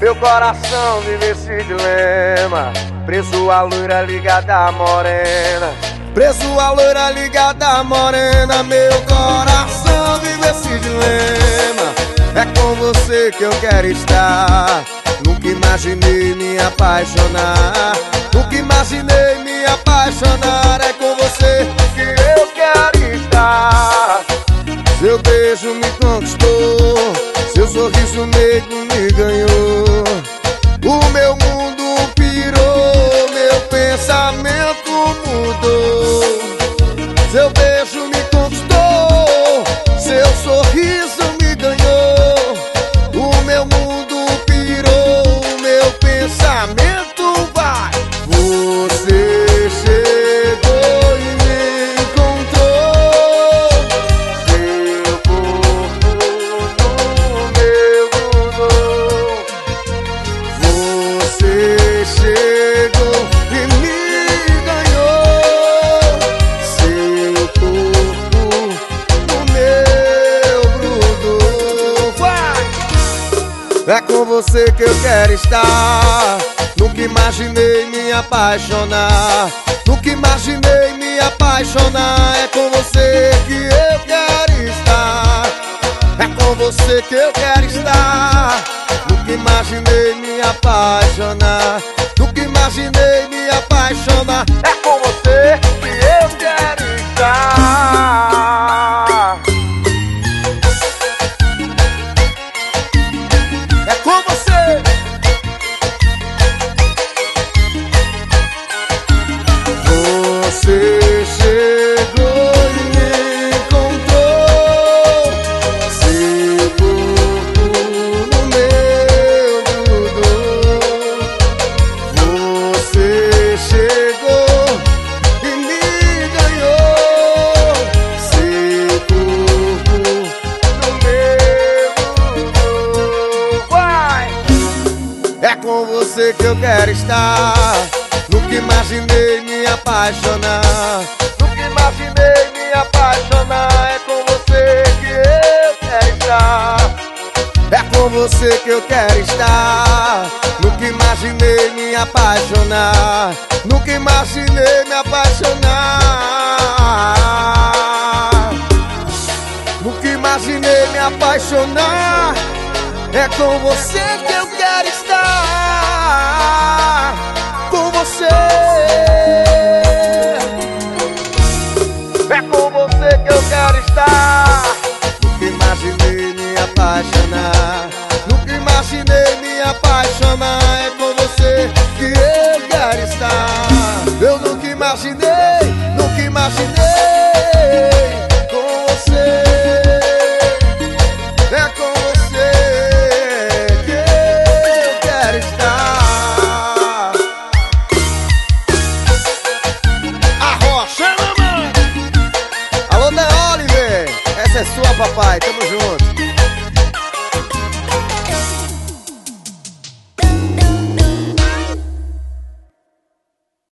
Meu coração vive esse dilema, preso a loira ligada à morena. Preso a loira ligada à morena. Meu coração vive esse dilema, é com você que eu quero estar. Nunca imaginei me apaixonar, nunca imaginei me apaixonar. É com você que eu quero estar. Seu beijo me conquistou, seu sorriso meigo me ganhou. O meu mundo pirou, meu pensamento mudou. Seu beijo me conquistou, seu sorriso me ganhou. O meu mundo pirou, meu pensamento vai. Você chegou e me encontrou, seu corpo no meu grudou. Você chegou e me ganhou, seu corpo no meu grudou. Vai! É com você que eu quero estar. Nunca imaginei me apaixonar, nunca imaginei me apaixonar. É com você que eu quero estar, é com você que eu quero estar. Nunca imaginei me apaixonar, nunca imaginei me apaixonar. É com você que eu quero estar. É com você. Você chegou e me encontrou, seu corpo no meu grudou. Você chegou e me ganhou, seu corpo no meu grudou. Vai! É com você que eu quero estar. Nunca imaginei me apaixonar, nunca imaginei me apaixonar. É com você que eu quero estar, é com você que eu quero estar. Nunca imaginei me apaixonar, nunca imaginei me apaixonar. Nunca imaginei me apaixonar. É com você que eu quero estar, com você. É com você que eu quero estar. Nunca imaginei me apaixonar, nunca imaginei me apaixonar. É com você que eu quero estar. Eu nunca imaginei, nunca imaginei. Com você, é com você que eu quero estar. Alô, Dan Oliver, essa é sua, papai, tamo junto.